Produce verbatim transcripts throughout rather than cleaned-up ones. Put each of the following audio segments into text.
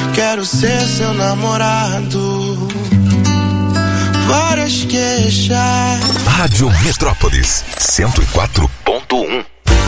quero ser seu namorado. Várias queixas. Rádio Metrópolis cento e quatro ponto um.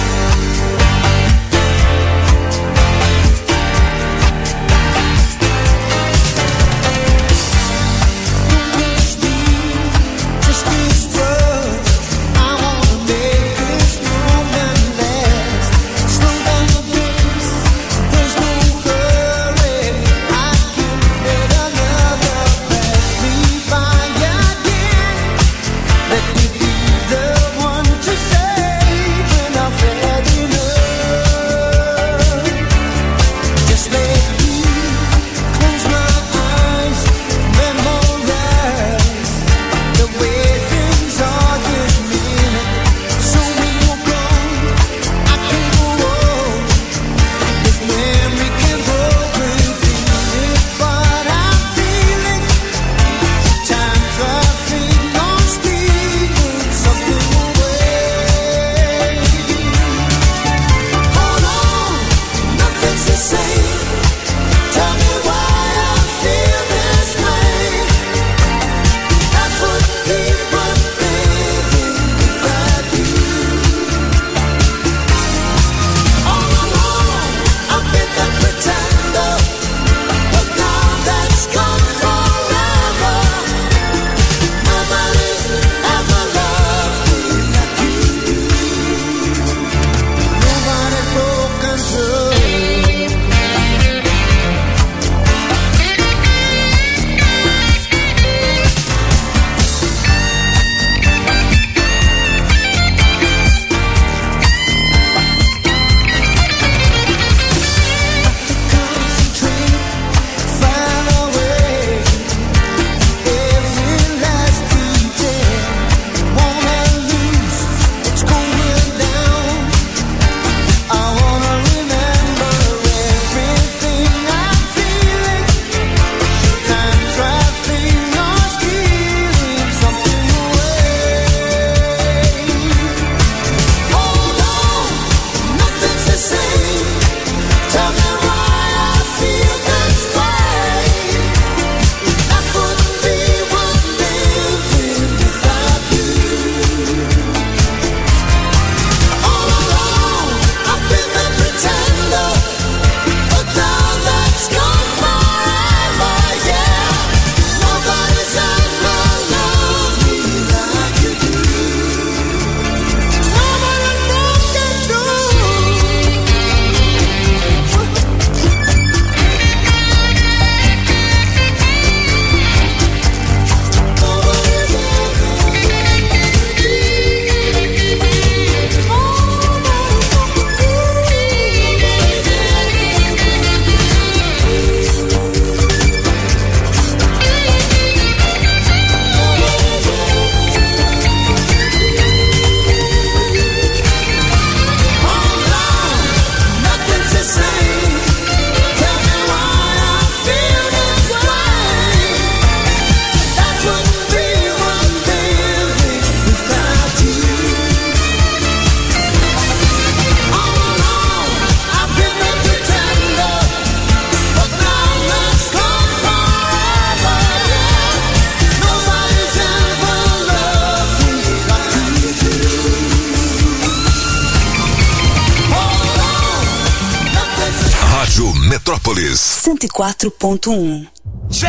Metrópolis cento e quatro ponto um. J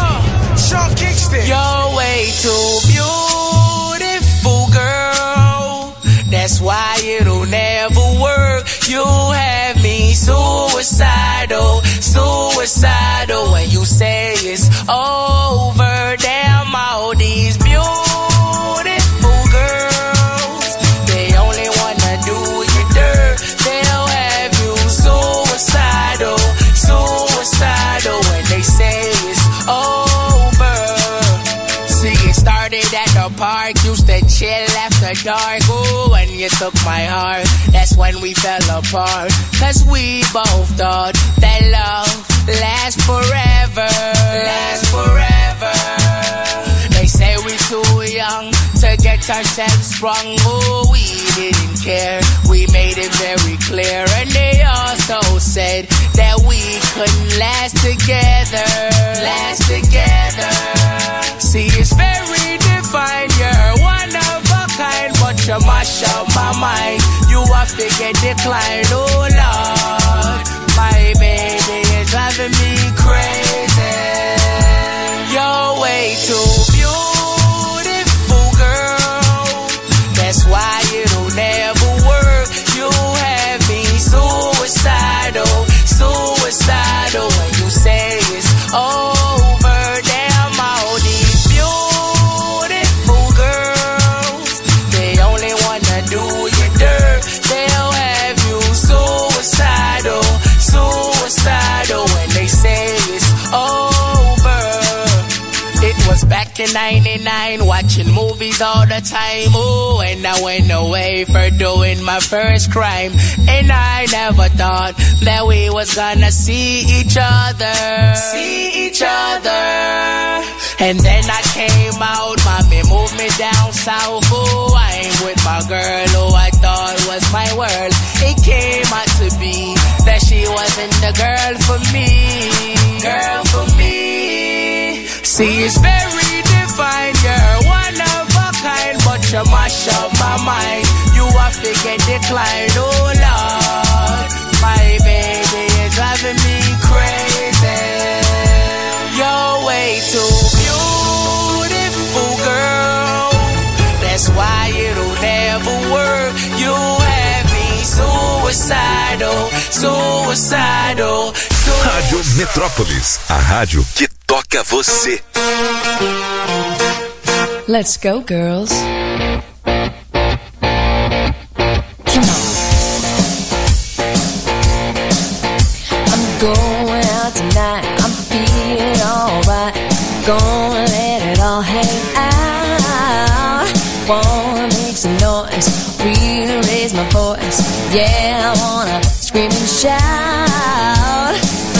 R, Sean Kingston. You're way too beautiful, girl. That's why it'll never work. You have me suicidal, suicidal. When you say it's over, damn all these beautiful girls, they only wanna do you dirt. They'll have you suicidal, suicidal. When they say it's over. See, it started at the park, used to chill after dark. Ooh, when you took my heart, that's when we fell apart. Cause we both thought that love lasts forever, lasts forever. They say we too young to get got ourselves sprung, oh, we didn't care. We made it very clear, and they also said that we couldn't last together. Last together. See, it's very divine. You're one of a kind, but you mash up my mind. You have to get declined, oh Lord. My baby is driving me crazy. You're way too beautiful, girl. That's why it'll never work. You have me suicidal, suicidal. When you say it's over, damn all these beautiful girls, they only wanna do you dirt. They'll have you suicidal, suicidal. When they say it's over. It was back in ninety-nine, watching movies all the time. Oh, and I went away for doing my first crime. And I never thought that we was gonna see each other. See each other. And then I came out, mommy moved me down south. Oh, I ain't with my girl who I thought was my world. It came out to be that she wasn't the girl for me. Girl for me. See, it's very divine. You're one of a kind, but you mash up my mind. You have to get declined, oh Lord. My baby is driving me crazy. You're way too beautiful, girl. That's why it'll never work. You have me suicidal, suicidal, suicidal. Rádio Metrópolis, a rádio que toca você. Let's go, girls. Come on. I'm going out tonight. I'm feeling alright. Gonna let it all hang out. Wanna make some noise, really raise my voice. Yeah, I wanna scream and shout.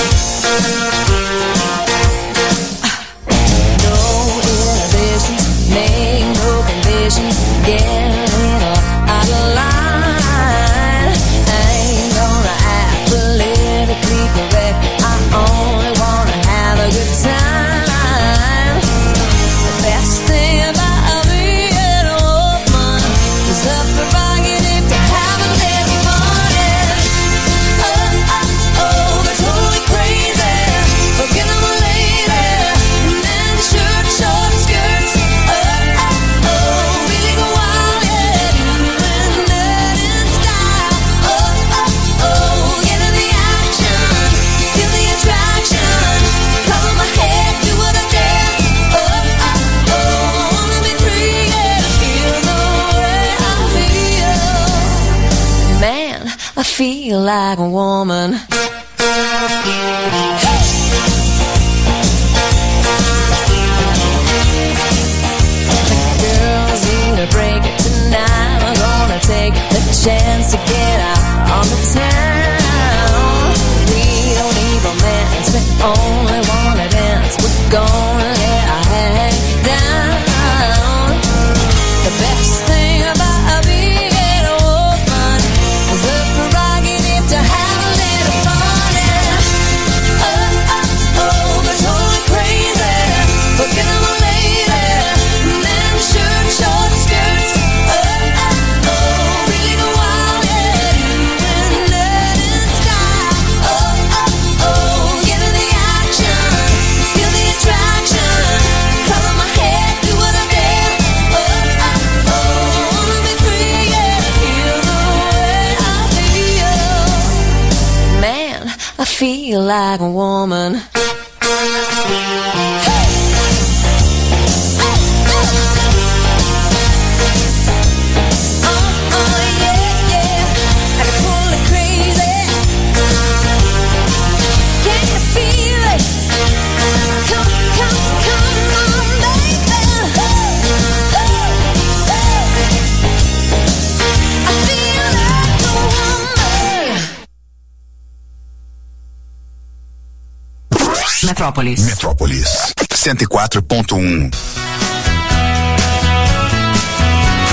No inhibitions, make no conditions. Get a little out of line. I ain't gonna act politically correct. I only wanna have a good time. The best thing about being a woman is the prerogative to have a little fun. Yeah. Oh, oh, oh, they're totally crazy. Forget I'm a lady. Men, shirt, short skirts. Oh, oh, oh, really go wild, yeah. Doing that in style. Oh, oh, oh, get in the action. Feel the attraction. Cover my head, do what I dare. Oh, oh, oh, I wanna be free, yeah. Feel the way I feel. Man, I feel like a woman. Girls need a break tonight. We're gonna take the chance to get out on the town. We don't need romance, we only wanna dance. We're gonna let our head down. The best thing about being a woman is the prerogative to have a little fun. Yeah. Oh, oh, oh, they're totally crazy. Forget I'm a lady. Men, shirt, short skirts. Oh, oh, oh, really go wild, yeah. Doing that in style. Oh, oh, oh, get in the action. Feel the attraction. Cover my head, do what I dare. Oh, oh, oh, wanna be free, yeah. Feel the way I feel. Man, I feel like a woman. Metrópolis. Metrópolis. cento e quatro ponto um.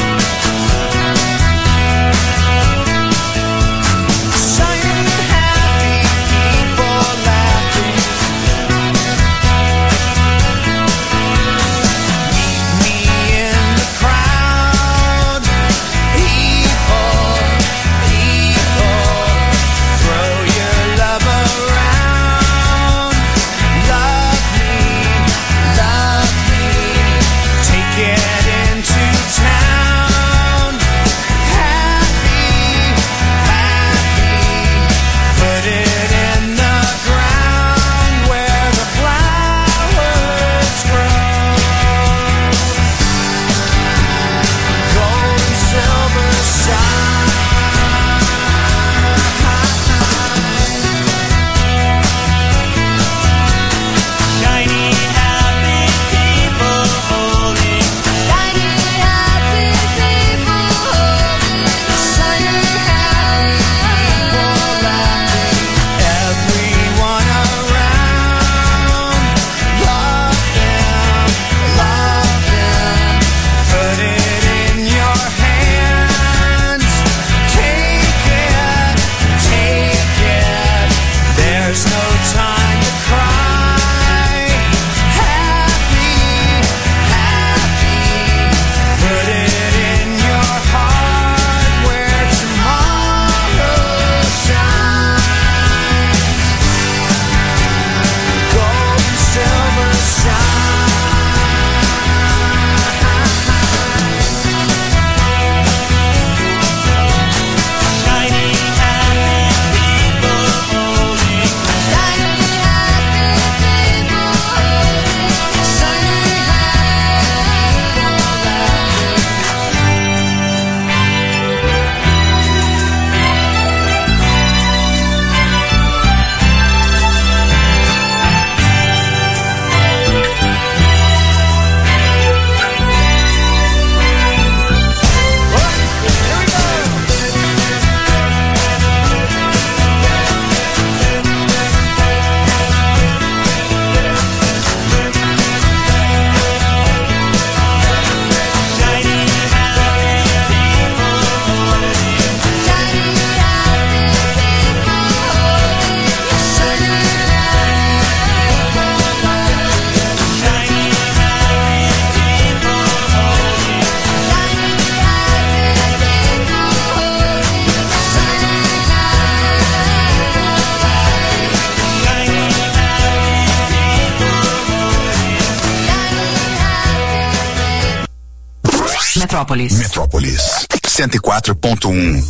Metrópolis. Metrópolis cento e quatro ponto um.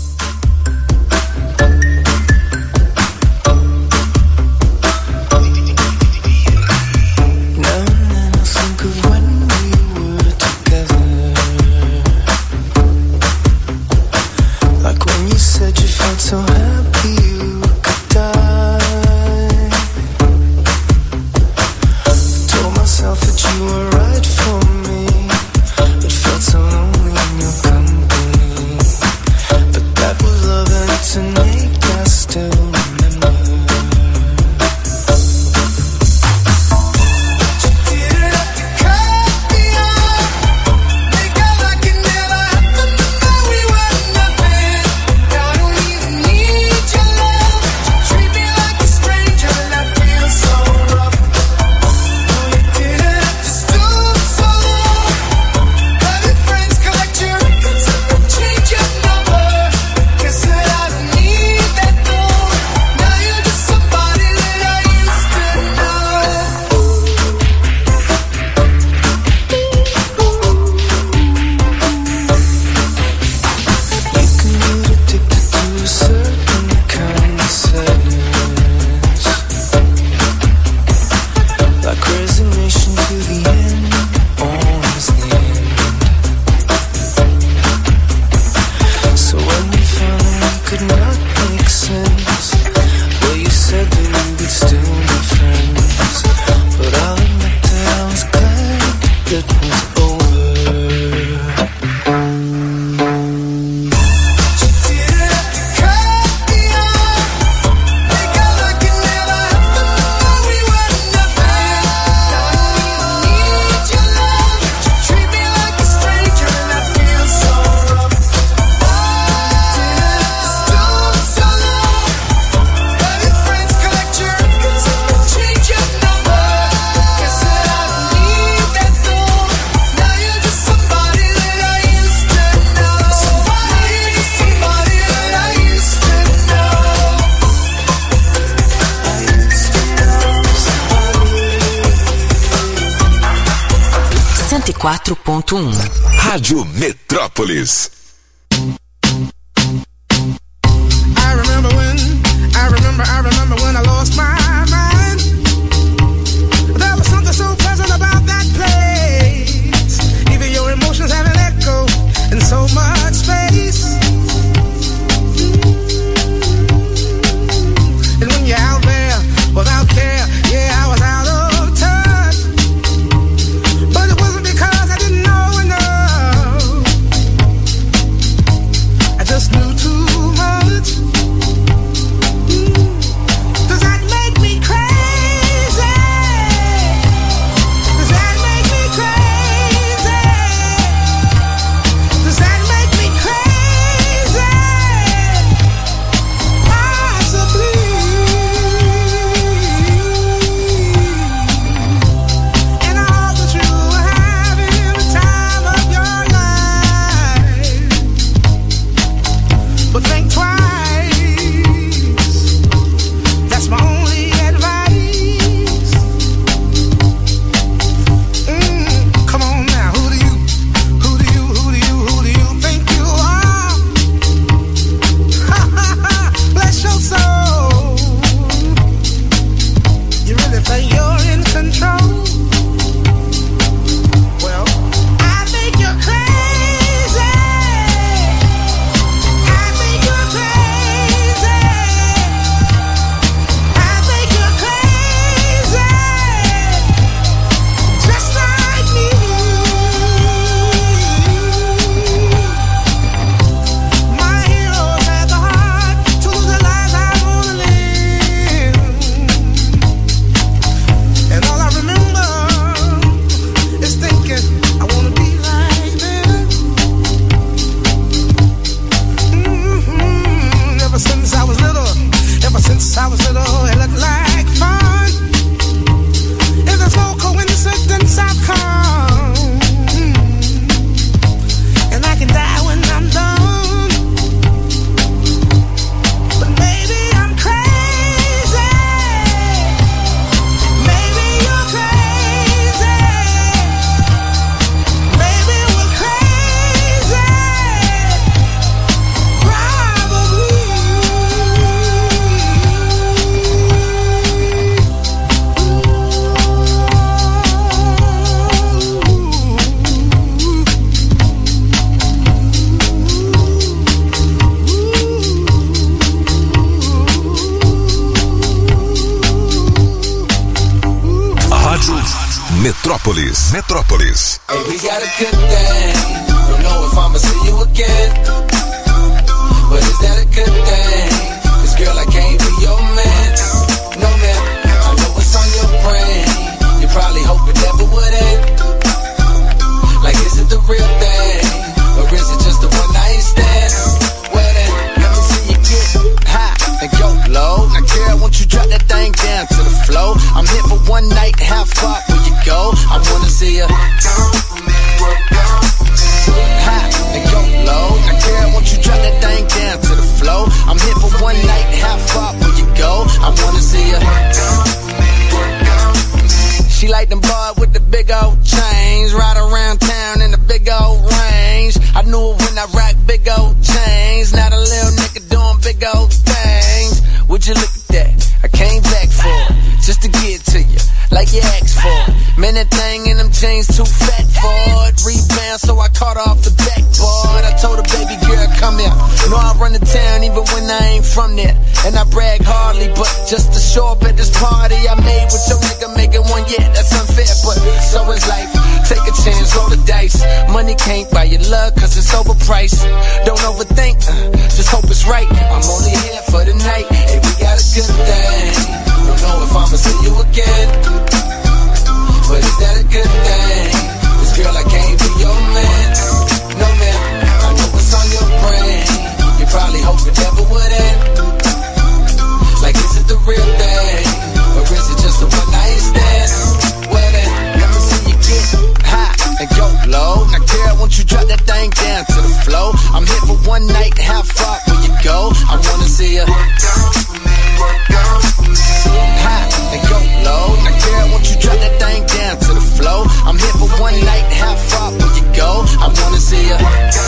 cento e quatro ponto um. Rádio Metrópolis. I remember when, I remember, I remember when I lost my mind. There was something so pleasant about that place. Even your emotions have an echo in so much space. And when you're out there without care, yeah, I was out of touch. But it wasn't because I didn't know enough. Metrópolis. Metrópolis. Hey, we got a good thing. Don't know if I'ma see you again, but is that a good thing? Cause girl, I can't be your man. No man, I know what's on your brain. You probably hope it never would end. Like, is it the real thing? Or is it just a one night stand? Well then, let me see you get high and go low. Now girl, won't you drop that thing down to the floor? I'm here for one night, how far will you go? I wanna see you high and go low. Now girl, won't you drop that thing down to the floor? I'm here for one night, how far will you go? I wanna see you. She like them boys with the big old chains, ride around town in the big old range. I knew it when I rock big old chains. Now the little nigga doing big old things. Would you look at that? I came back for it, just to get to you, like you asked for it. Man, that thing in them jeans too fat for it. Rebound, so I caught her off the backboard. I told her, baby girl, come here. Know I run the town even when I ain't from there. And I brag hardly, but just to show up at this party I made with your nigga making one, yeah, that's unfair, but so is life. Take a chance, roll the dice. Money can't buy your love, cause it's overpriced. Don't overthink, uh, just hope it's right. I'm only here for the night. Hey, we got a good thing. Don't know if I'ma see you again, but is that a good thing? Cause girl, I can't be your man. No man, I know what's on your brain. You probably hope it never would end. Like, is it the real thing? Or is it just a one night stand? Well then, let me see you get high and go low. Now girl, won't you drop that thing down to the floor? I'm here for one night, how far will you go? I wanna see you high and go low. Now girl, won't you drop that thing down to the floor? I'm here for one night, how far will you go? I wanna see you.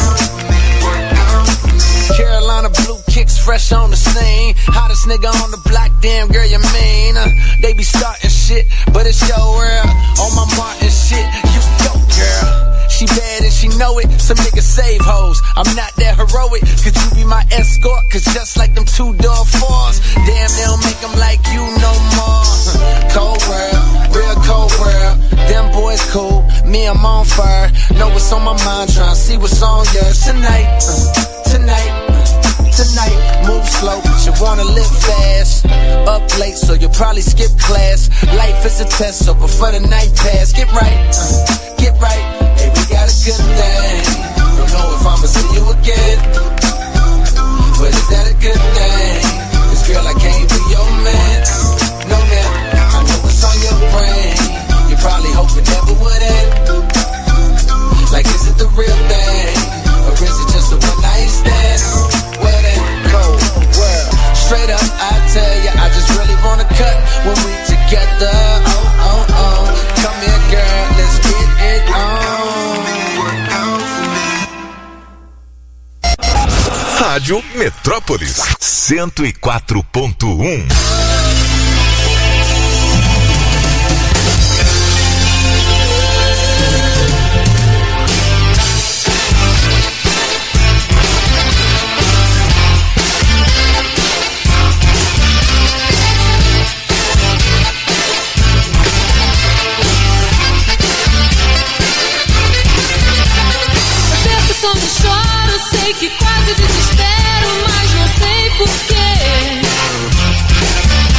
Carolina blue kicks fresh on the scene. Hottest nigga on the block, damn girl, you mean? Uh, they be starting shit, but it's your world. On my Martin shit, you go, girl. She bad and she know it, some niggas save hoes. I'm not that heroic, could you be my escort? Cause just like them two-door fours, damn, they don't make them like you no more. Cold world, real cold world. Them boys cool, me I'm on fire. Know what's on my mind, tryna see what's on yours tonight. Uh, tonight, uh, tonight, move slow, but you wanna live fast. Up late, so you'll probably skip class. Life is a test, so before the night pass, get right, uh, get right. Hey, we got a good thing. Don't know if I'ma see you again, but is that a good thing? Cause girl, I can't be your man. No man, I know what's on your brain. You probably hope it never would end. Like, is it the real thing? Or is it just a one night stand? Well then, cold world. Straight up, I tell ya, I just really wanna cut when we together. Oh, oh, oh. Come here, girl, let's get it on. Rádio Metrópolis cento e quatro ponto um. Quando choro, sei que quase desespero, mas não sei porquê.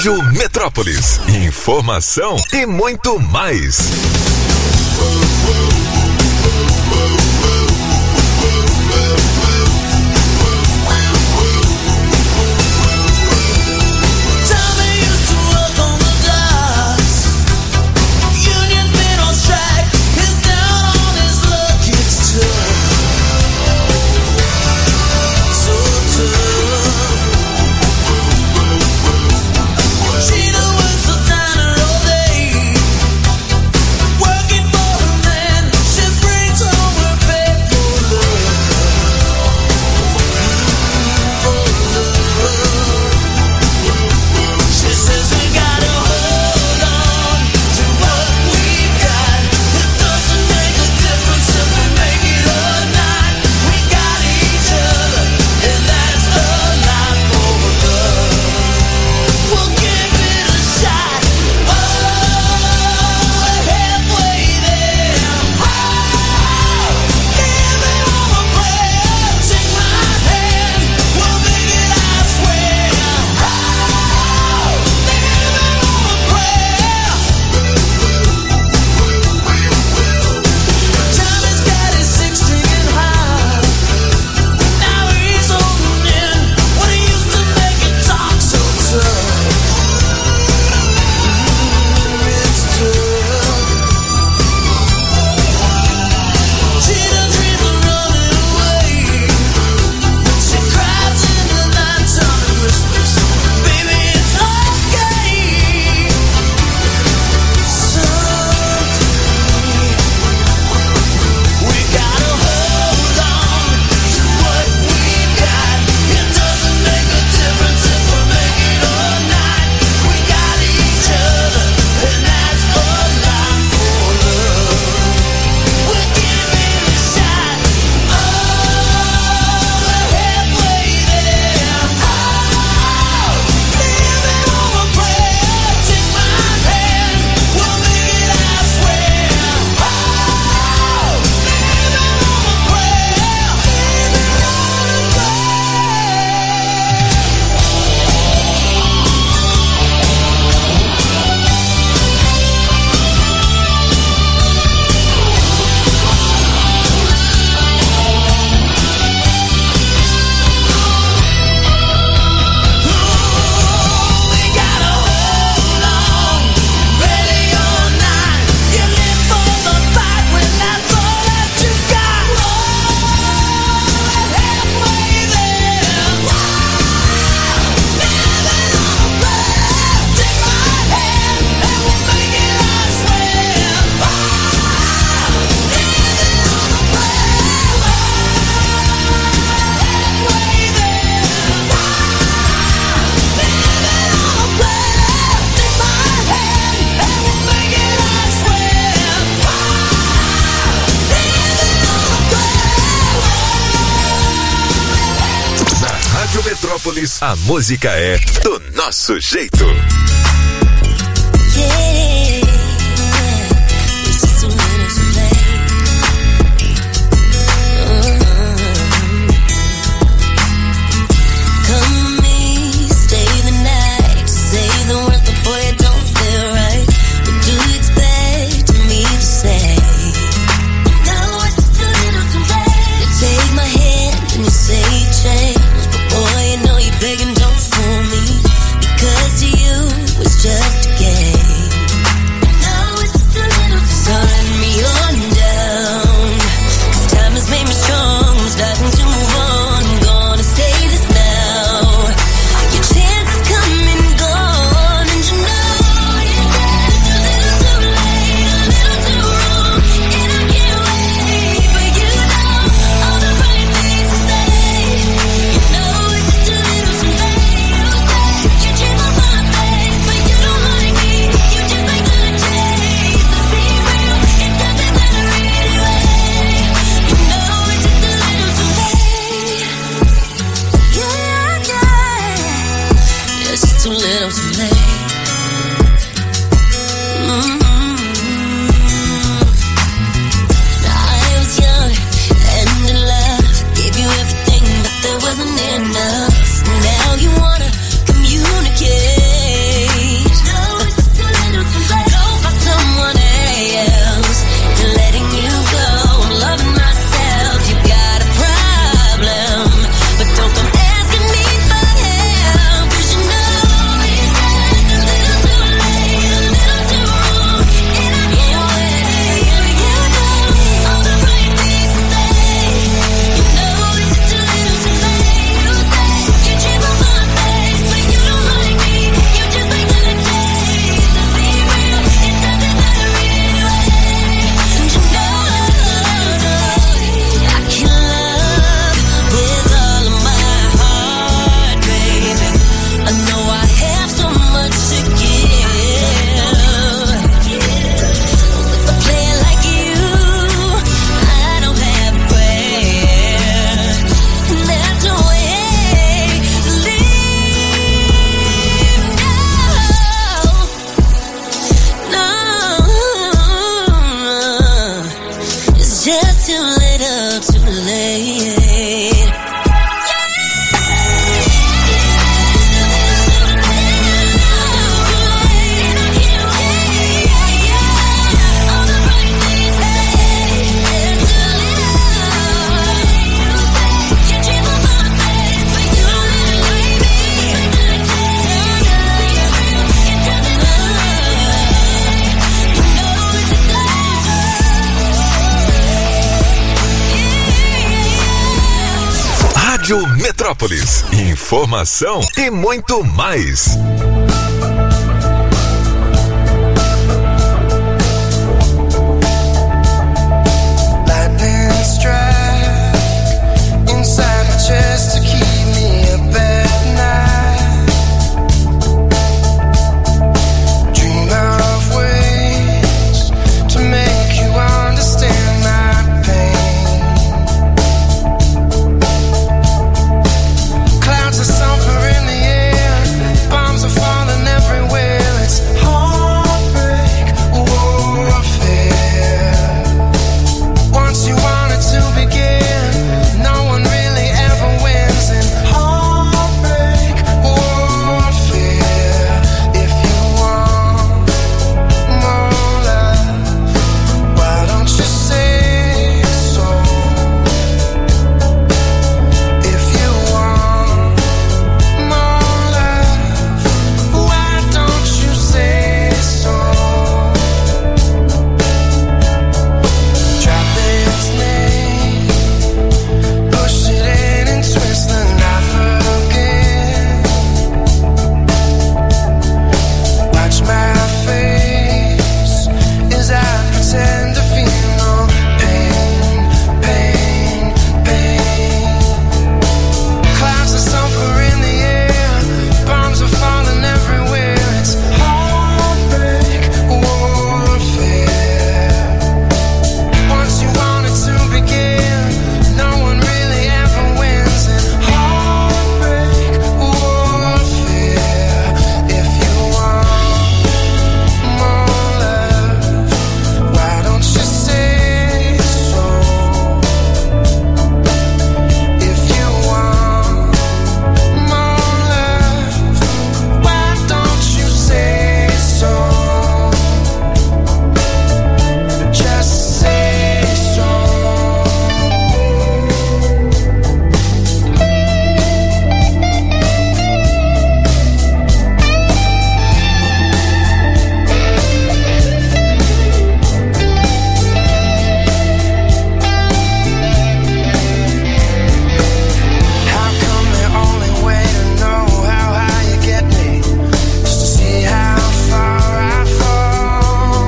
Rádio Metrópolis. Informação e muito mais. Metrópolis, a música é do nosso jeito. Now you wanna communicate. Metrópolis, informação e muito mais. Lightning strike inside my chest to keep me up at night. Dream of ways to make you understand my pain. Clouds of sulfur in the air, bombs are falling everywhere. It's heartbreak warfare. Once you want it to begin, no one really ever wins in heartbreak warfare. If you want more love, why don't you say so? If you want more love, why don't you say so? Drop its name, push it in and twist the knife again. Watch my face as I pretend to feel no pain, pain, pain. Clouds of sulfur in the air, bombs are falling everywhere. It's heartbreak warfare. Once you want it to begin, no one really ever wins in heartbreak warfare. If you want more love, why don't you say so? If you want more love, why don't you say so? Just say so. How come the only way to know how high you get me is to see how far I fall?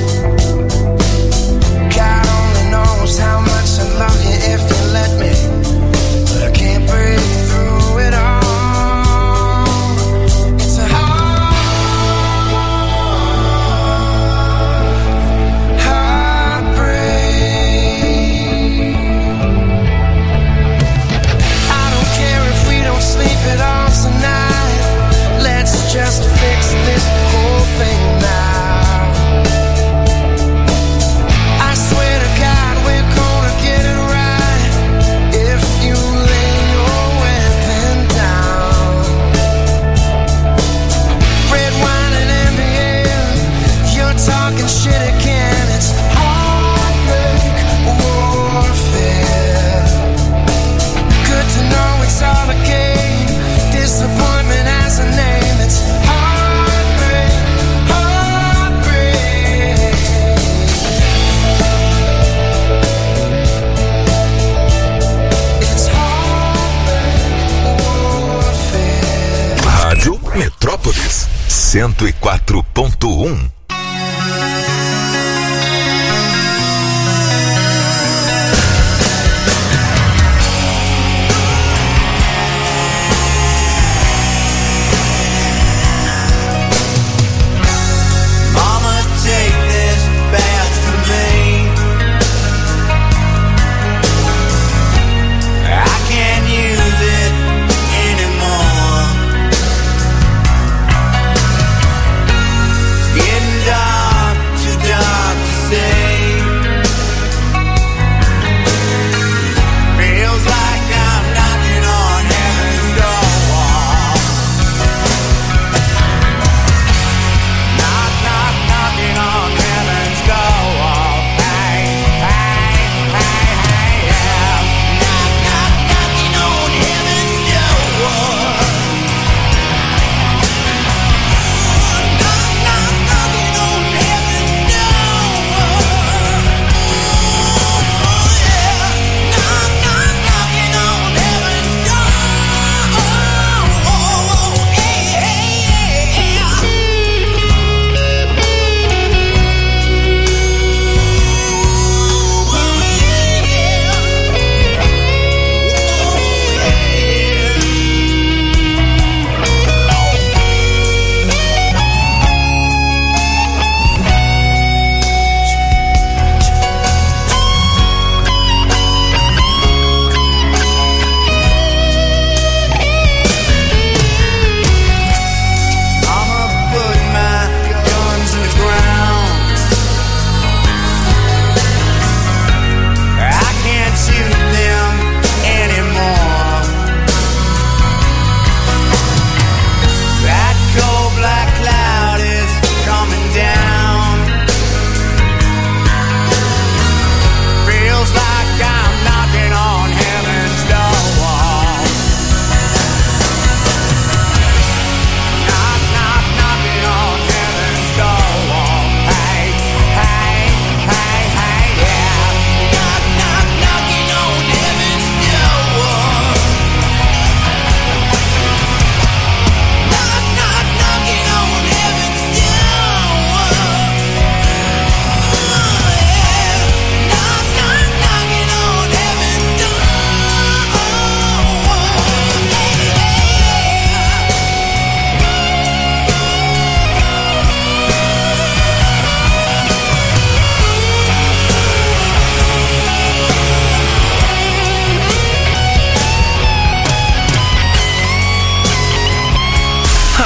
God only knows how much I love you if you let me, but I can't break through it all. It's a hard heartbreak. I don't care if we don't sleep at all tonight. Let's just fix this whole thing now. I swear to God we're gonna get it right if you lay your weapon down. Red wine and M B M, you're talking shit again. It's heartbreak warfare. Good to know it's all a game. Disappointment has a name. It's heartbreak, heartbreak. It's heartbreak warfare. Rádio Metrópolis, cento e quatro ponto um. Mama, take this bath from me. I can't use it anymore. It's getting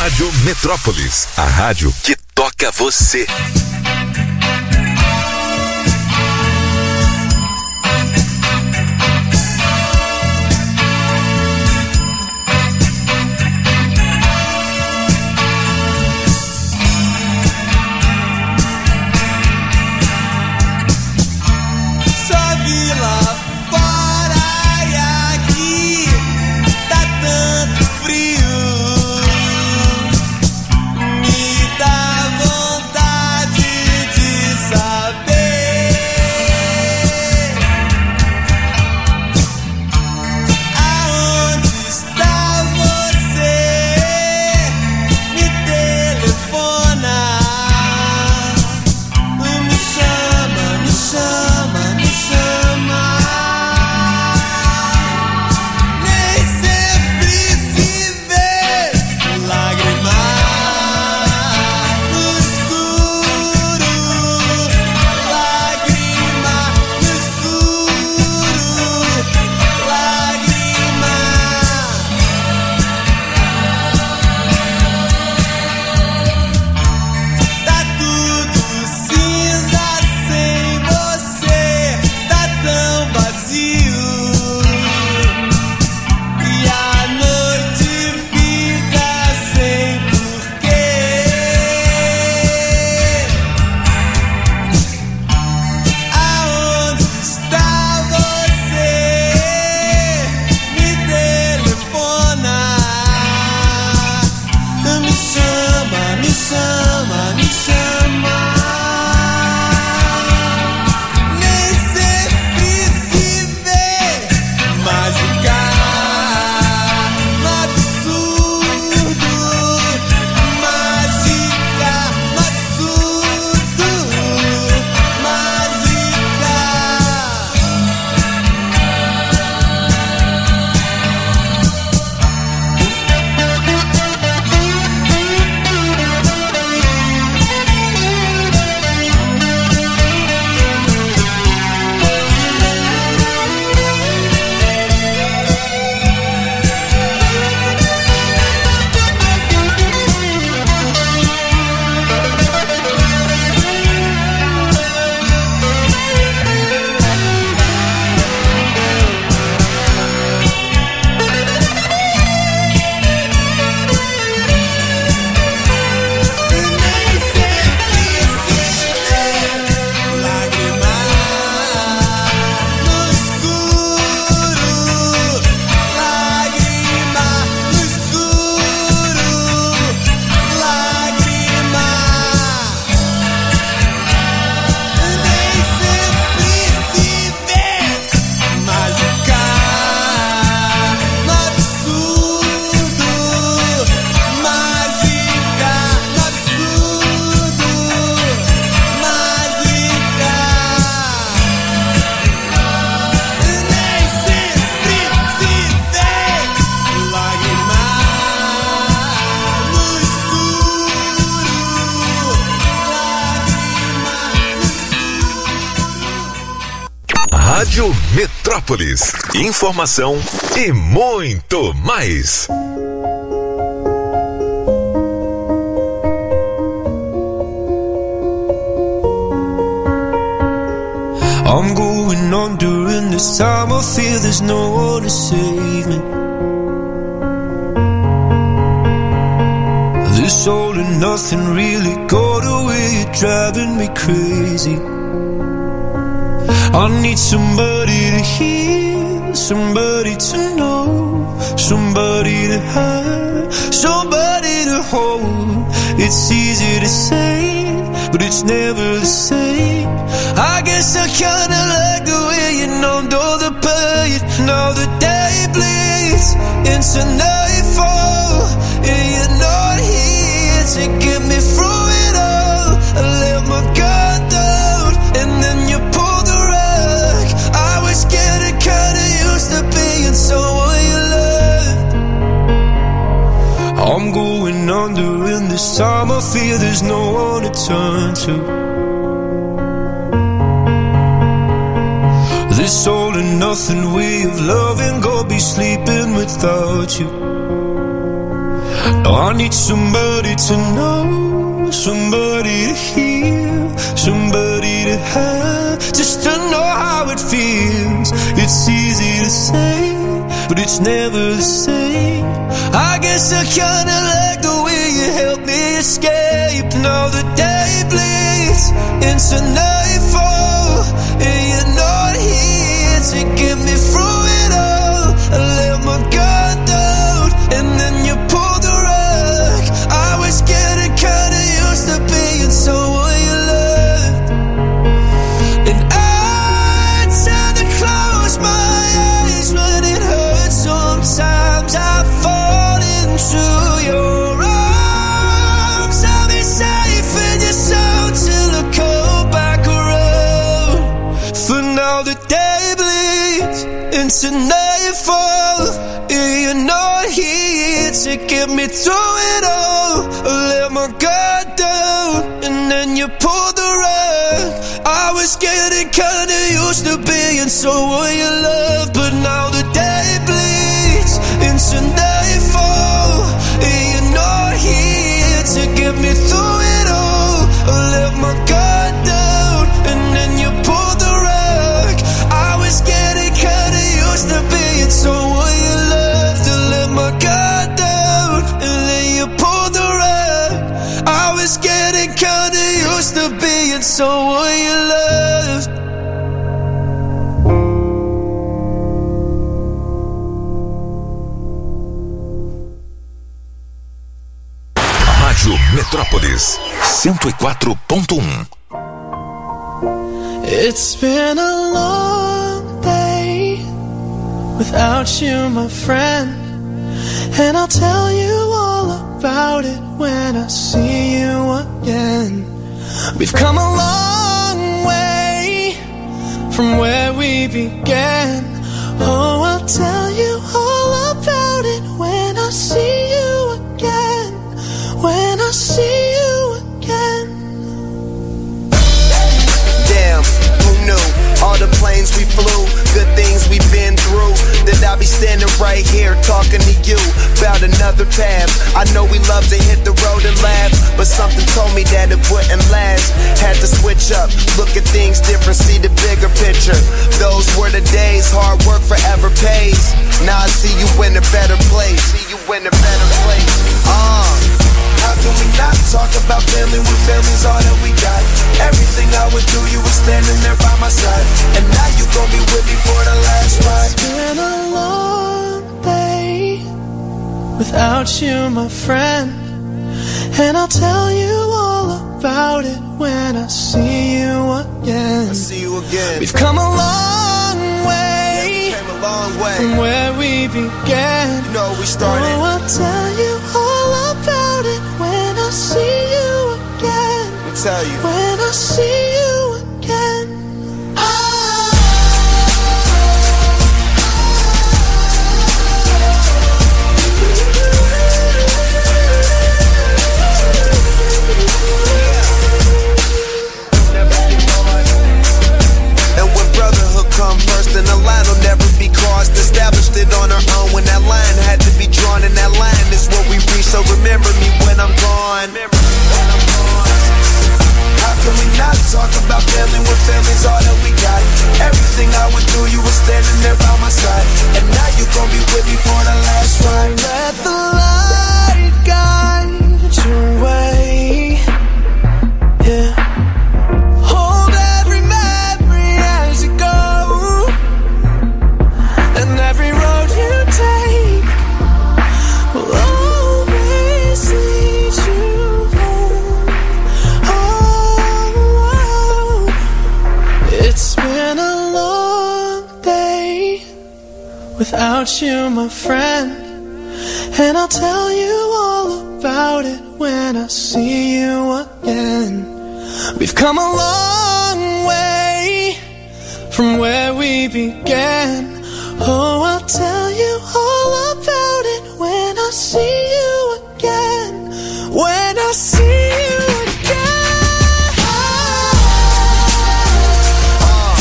Rádio Metrópolis, a rádio que toca você. Rádio Metrópolis. Informação e muito mais. I'm going on during this time. I feel there's no one to save me. This all and nothing really got away, driving me crazy. I need somebody to hear, somebody to know, somebody to have, somebody to hold. It's easy to say, but it's never the same. I guess I kinda like the way you numbed all the pain. Now the day bleeds into nightfall, and you're not here to get me through it all. I let my guard down, and then you pulled the rug. I was getting kinda used to being someone you loved. I'm going under, and this time I feel there's no one to turn to. This all and nothing way of loving, go be sleeping without you. Oh, I need somebody to know, somebody to hear, somebody to have, just to know how it feels. It's easy to say, but it's never the same. I guess I kinda like the way you help me escape. Now the day bleeds into nightfall, and you're not here to get me through it all. I let my guard down, and then you pull the rug. I was getting kinda used to being someone you loved, and I tend to close my eyes when it hurts. Sometimes I fall into your arms. I'll be safe in your soul till I come back around. For now the day bleeds into nightfall, and you're not here to get me through it all. I let my guard down, and then you pulled the rug. I was getting kinda used to being someone you love, but now the day bleeds into nightfall, and you're not here to get me through it all. I let my guard down, and then you pulled the rug. I was getting kinda used to being someone you loved. To let my guard down, and then you pulled the rug. I was getting kinda used to being someone you loved. Rádio Metrópolis cento e quatro ponto um. It's been a long day without you, my friend, and I'll tell you all about it when I see you again. We've come a long way from where we began. Oh, I'll tell you all about it when I see you again. When I see you again. Damn, who knew? All the planes we flew, good things we've been through. That I'll be standing right here talking to you about another path. I know we love to hit the road and laugh, but something told me that it wouldn't last. Had to switch up, look at things different, see the bigger picture. Those were the days, hard work forever pays. Now I see you in a better place. See you in a better place. Uh How can we not talk about family when family's all that we got? Everything I would do, you were standing there by my side, and now you gon' be with me for the last ride. It's been a long day without you, my friend, and I'll tell you all about it when I see you again. I see you again. We've come a long way, yeah, we came a long way from where we began. You know we started. Oh, I'll tell you all about it when I see you again. Let me tell you. When I see you again. And when brotherhood come first, then the line will never be crossed. Established it on our own when that line had to be drawn, and that line is what we reach. So remember me when I'm gone. How can we not talk about family when family's all that we got? Everything I would do, you were standing there by my side, and now you gon' be with me for the last ride. Let the light guide your way. Yeah. Hold every memory as you go, and every road you take will always lead you home. Oh, it's been a long day without you, my friend, and I'll tell you all about it when I see you again. We've come a long way from where we began. Oh, I'll tell you all about it when I see you again. When I see you again. Uh,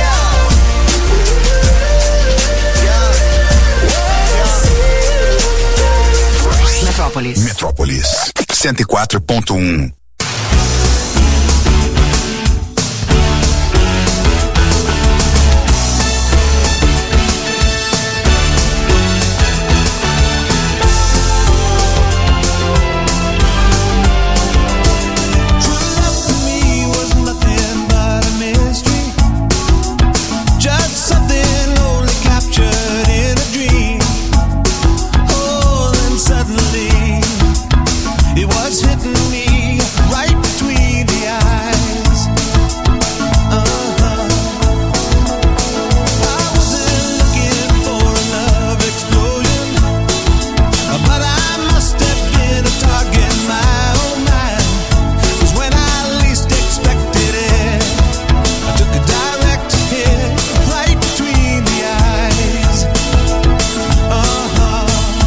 yeah. Yeah. Yeah. Metrópolis. Metrópolis cento e quatro ponto um. It was hitting me right between the eyes. Uh-huh. I wasn't looking for a love explosion, but I must have been a target, my oh my. 'Cause when I least expected it, I took a direct hit right between the eyes. Uh-huh.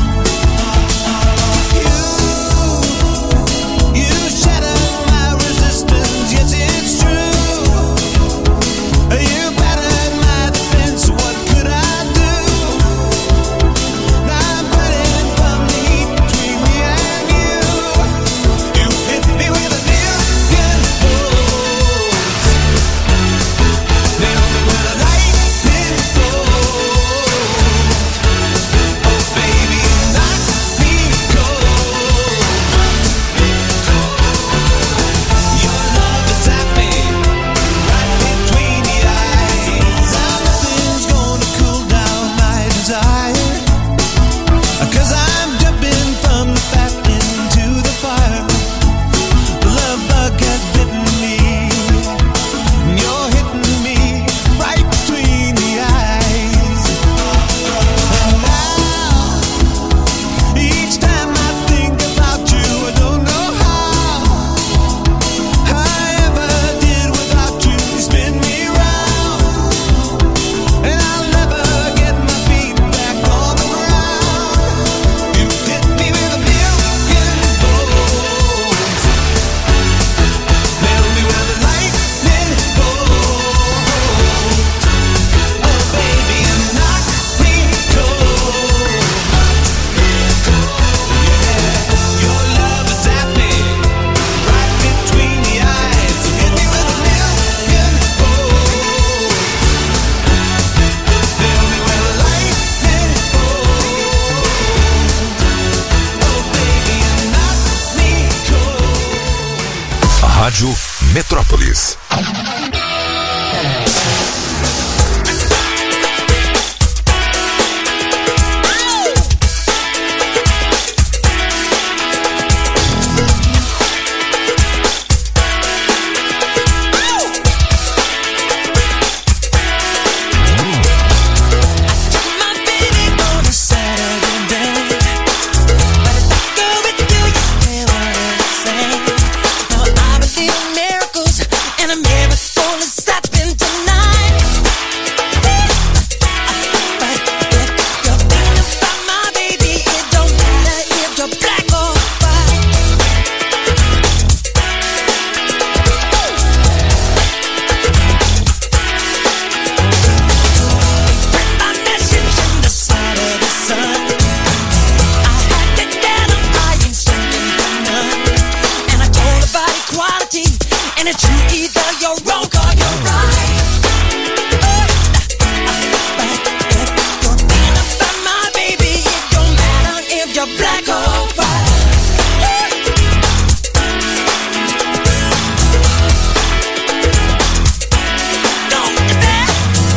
You shattered my resistance, yes it's true. You battered my defense, what could I do? Now I'm burning from the heat between me and you. You hit me with a million volts, nailed me with a lightning bolt. Oh baby, you knocked me cold. Your love is at me, right between the eyes. Nothing's gonna cool down my desire, 'cause I'm jumping from the fat into the fire. The love bug has bitten me, and you're hitting me right between the eyes. And now, each time I think about you, I don't know how I ever did without you. You spin me round, and I'll never get my feet back on the ground. You hit me with a million volts, nailed me with a lightning bolt. Oh baby, you knocked me cold. Yeah, your love is at me, right between the eyes. You hit me with a million volts, nailed me with a lightning bolt. Oh baby, you knocked me cold. Rádio Metrópolis. My baby on a Saturday day, but if I go with you, you hear what I'm saying. Now I believe in miracles, and a miracle is happening tonight. But if you're thinking about my baby, it don't matter if you're black or white. My message in the side of the sun. I had to get on high and singing for none. And I told about equality, and it's true, either you're wrong or you're right. But if you're thinking about my baby, it don't matter if you're black or white. Don't get that.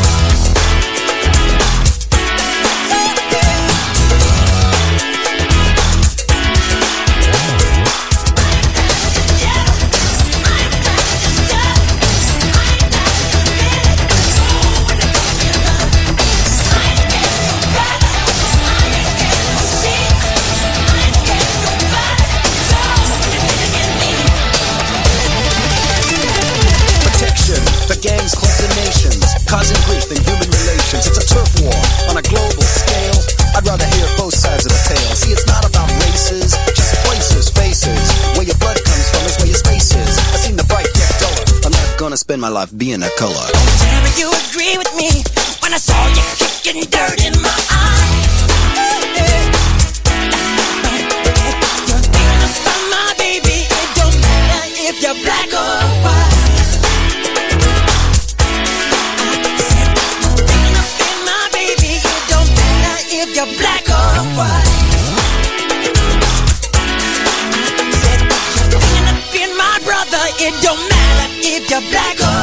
Protection, the gangs close the nations, causing grief in human relations. It's a turf war on a global scale. I'd rather hear both sides of the tale. See, it's not about races, just places, faces. Where your blood comes from is where your space is. I've seen the bright get duller. I'm not gonna spend my life being a color. Tell me you agree with me when I saw you kicking dirt in my eye. It don't matter if you're black or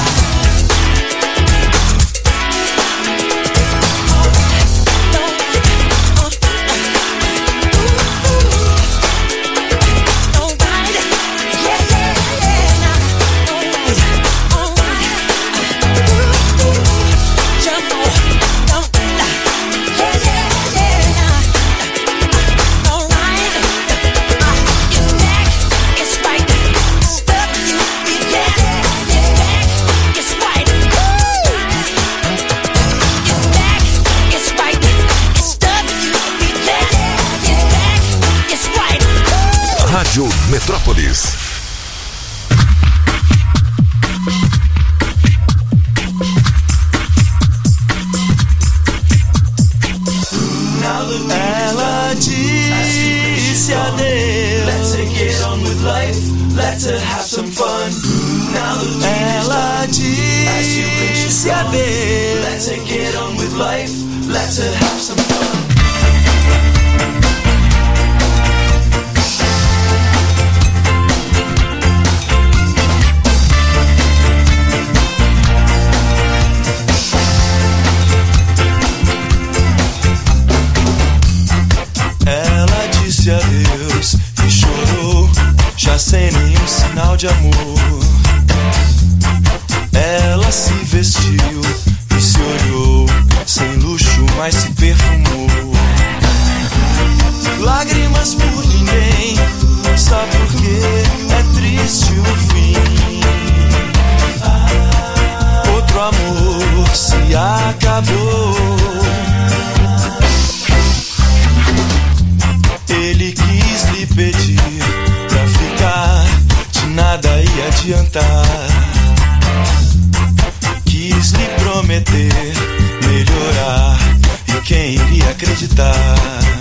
Rádio Metrópolis. Ela disse adeus. Let's get on with life. Let's have some fun. Ela disse adeus. Let's get on with life. Let's have some fun. Adeus e chorou, já sem nenhum sinal de amor. Ela se vestiu e se olhou, sem luxo, mas se perfumou. Lágrimas por ninguém, só porque é triste o fim. Outro amor se acabou. Ele quis lhe pedir pra ficar, de nada ia adiantar. Quis lhe prometer melhorar, e quem iria acreditar?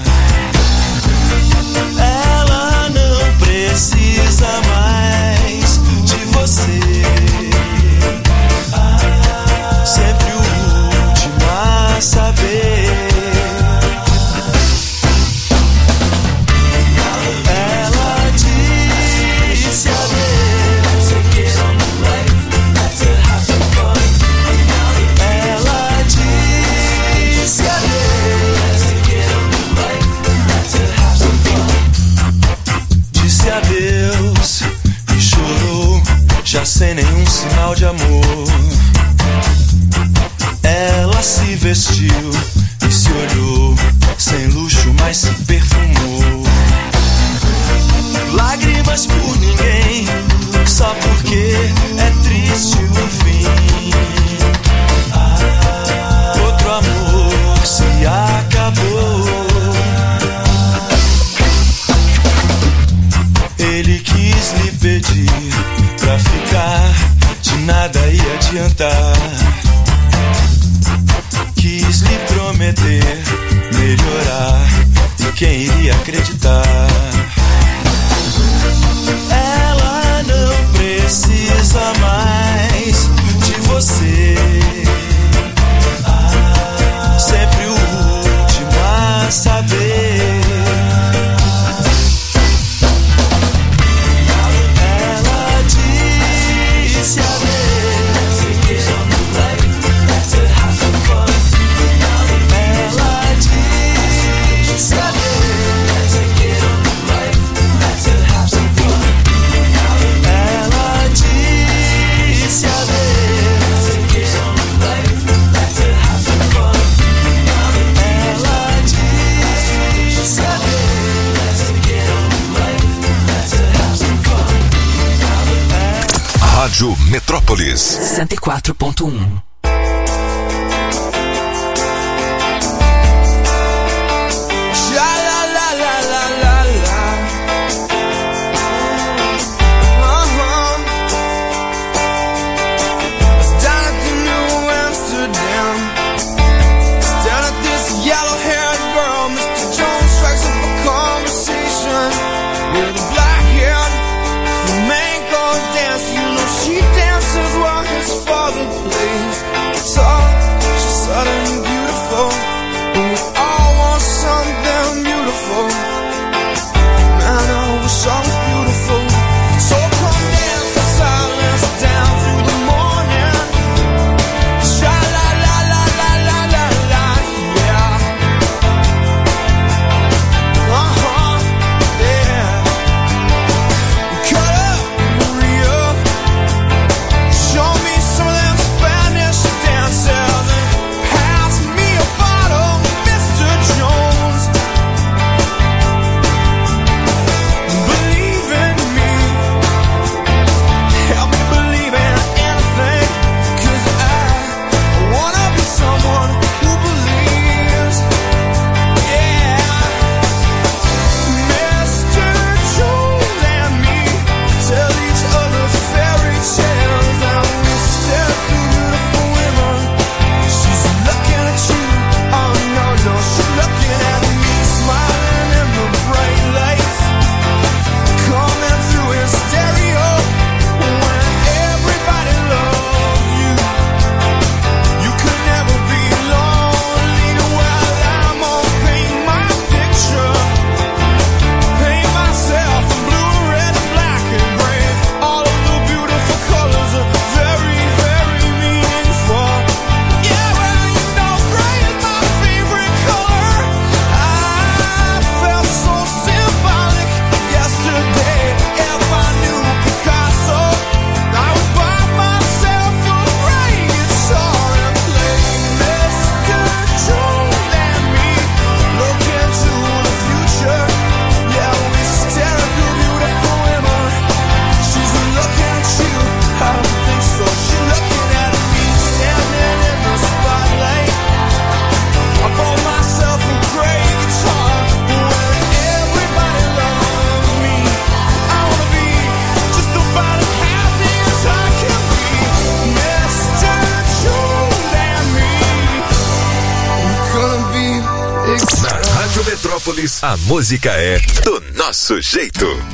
Ela não precisa mais de você. Sempre o último a saber. Sem nenhum sinal de amor, ela se vestiu e se olhou, sem luxo, mas se perfumou. Lágrimas por ninguém, só porque é triste o fim. Outro amor se acabou. Ele quis lhe pedir pra ficar, de nada ia adiantar. Quis lhe prometer melhorar, e quem iria acreditar? Ela não precisa mais de você. Sempre o último a saber. Rádio Metrópolis cento e quatro ponto um. She dances while his father plays. Petrópolis, a música é do nosso jeito.